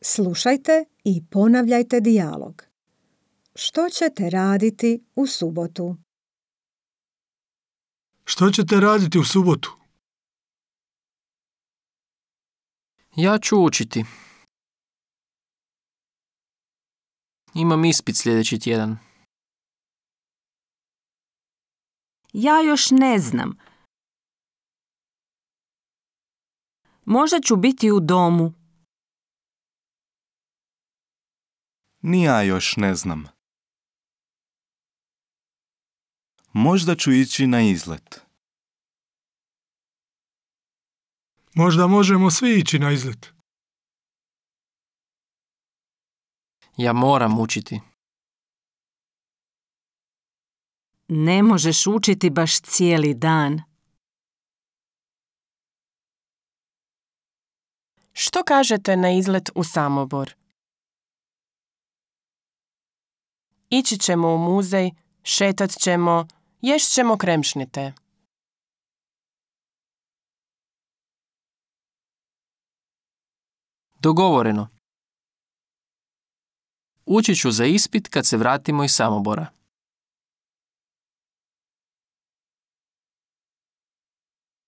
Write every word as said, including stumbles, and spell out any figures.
Slušajte i ponavljajte dijalog. Što ćete raditi u subotu? Što ćete raditi u subotu? Ja ću učiti. Imam ispit sljedeći tjedan. Ja još ne znam. Možda ću biti u domu. Ni ja još ne znam. Možda ću ići na izlet. Možda možemo svi ići na izlet. Ja moram učiti. Ne možeš učiti baš cijeli dan. Što kažete na izlet u Samobor? Ići ćemo u muzej, šetat ćemo, ješt ćemo kremšnite. Dogovoreno. Učit ću za ispit kad se vratimo iz Samobora.